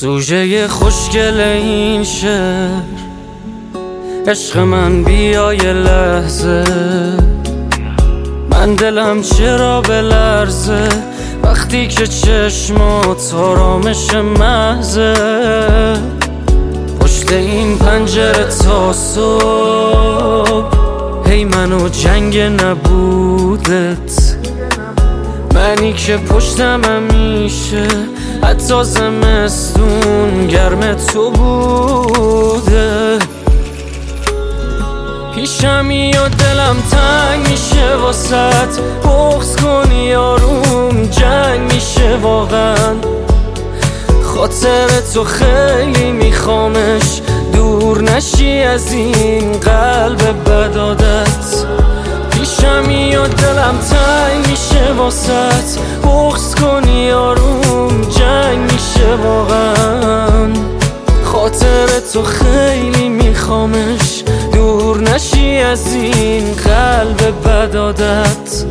سوژه خوشگل این شعر عشق من بیا یه لحظه، من دلم چرا بلرزه وقتی که چشمات آرامش محضه. پشت این پنجره تا صبح هی منو جنگ نبودت، منی که پشتم همیشه حتی زمستون گرم تو بوده. پیشمی و دلم تنگ میشه واسط، بغض کنی آروم جنگ میشه واقعا. خاطر تو خیلی میخوامش، دور نشی از این قلب بد عادت. پیشمی و دلم تنگ میشه واسط، بغض کنی آروم جنگ میشه واقعا. خاطر تو خیلی میخوامش، دور نشی از این قلب بد عادت.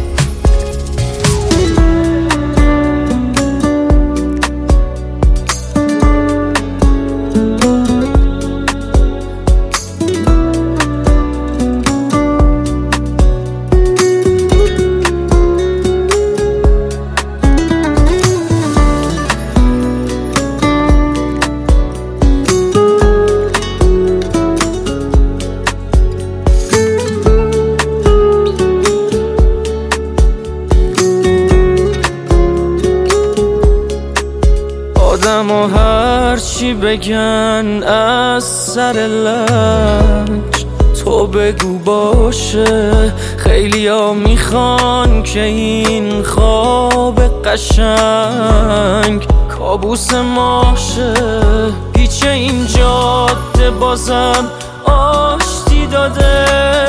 آدم و هرچی بگن از سر لج تو بگو باشه. خیلی ها میخوان که این خواب قشنگ کابوس ماشه. پیچ این جاده بازم آشتی داده،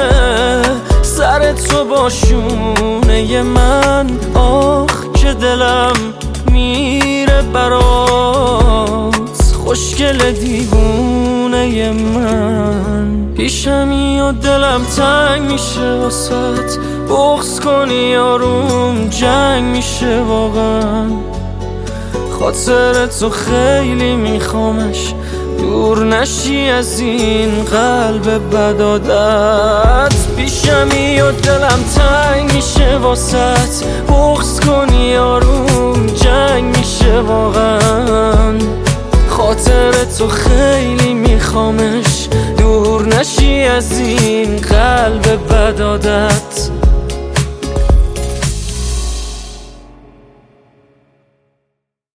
سر تو با شونه من آخ که دلم میره برات. خوشگل دیوونه من پیشمی و دلم تنگ میشه واسط، بغض کنی آروم جنگ میشه واقعا. خاطر تو خیلی میخوامش، دور نشی از این قلب بد عادت. پیشمی و دلم تنگ میشه واسط، بغض کنی آروم جنگ میشه واقعا. خاطر تو خیلی میخوامش، دور نشی از این قلب بد عادت.